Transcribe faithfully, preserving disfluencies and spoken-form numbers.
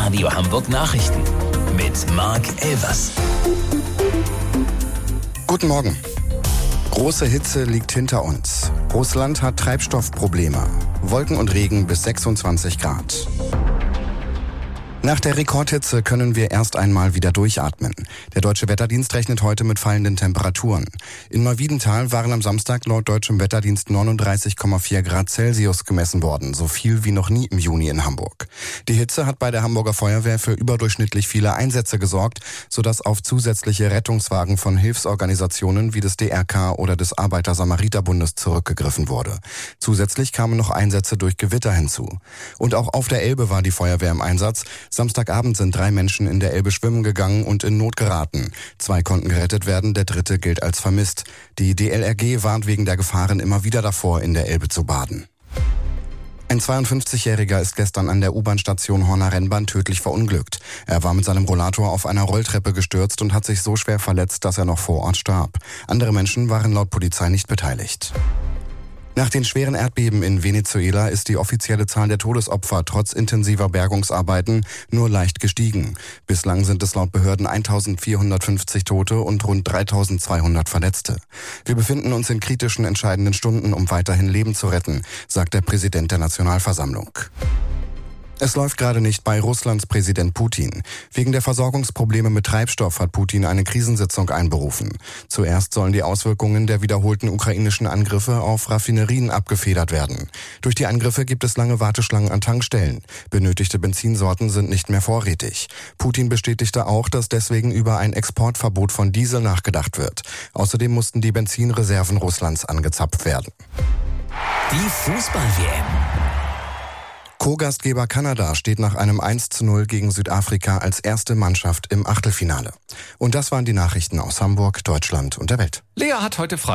Radio Hamburg Nachrichten mit Marc Elvers. Guten Morgen. Große Hitze liegt hinter uns. Russland hat Treibstoffprobleme. Wolken und Regen bis sechsundzwanzig Grad. Nach der Rekordhitze können wir erst einmal wieder durchatmen. Der Deutsche Wetterdienst rechnet heute mit fallenden Temperaturen. In Neuwiedental waren am Samstag laut Deutschem Wetterdienst neununddreißig Komma vier Grad Celsius gemessen worden, so viel wie noch nie im Juni in Hamburg. Die Hitze hat bei der Hamburger Feuerwehr für überdurchschnittlich viele Einsätze gesorgt, sodass auf zusätzliche Rettungswagen von Hilfsorganisationen wie des D R K oder des Arbeiter-Samariter-Bundes zurückgegriffen wurde. Zusätzlich kamen noch Einsätze durch Gewitter hinzu. Und auch auf der Elbe war die Feuerwehr im Einsatz. Samstagabend sind drei Menschen in der Elbe schwimmen gegangen und in Not geraten. Zwei konnten gerettet werden, der dritte gilt als vermisst. Die D L R G warnt wegen der Gefahren immer wieder davor, in der Elbe zu baden. Ein zweiundfünfzigjähriger ist gestern an der U-Bahn-Station Horner Rennbahn tödlich verunglückt. Er war mit seinem Rollator auf einer Rolltreppe gestürzt und hat sich so schwer verletzt, dass er noch vor Ort starb. Andere Menschen waren laut Polizei nicht beteiligt. Nach den schweren Erdbeben in Venezuela ist die offizielle Zahl der Todesopfer trotz intensiver Bergungsarbeiten nur leicht gestiegen. Bislang sind es laut Behörden eintausendvierhundertfünfzig Tote und rund dreitausendzweihundert Verletzte. Wir befinden uns in kritischen, entscheidenden Stunden, um weiterhin Leben zu retten, sagt der Präsident der Nationalversammlung. Es läuft gerade nicht bei Russlands Präsident Putin. Wegen der Versorgungsprobleme mit Treibstoff hat Putin eine Krisensitzung einberufen. Zuerst sollen die Auswirkungen der wiederholten ukrainischen Angriffe auf Raffinerien abgefedert werden. Durch die Angriffe gibt es lange Warteschlangen an Tankstellen. Benötigte Benzinsorten sind nicht mehr vorrätig. Putin bestätigte auch, dass deswegen über ein Exportverbot von Diesel nachgedacht wird. Außerdem mussten die Benzinreserven Russlands angezapft werden. Die Fußball-W M. Co-Gastgeber Kanada steht nach einem eins zu null gegen Südafrika als erste Mannschaft im Achtelfinale. Und das waren die Nachrichten aus Hamburg, Deutschland und der Welt. Lea hat heute frei.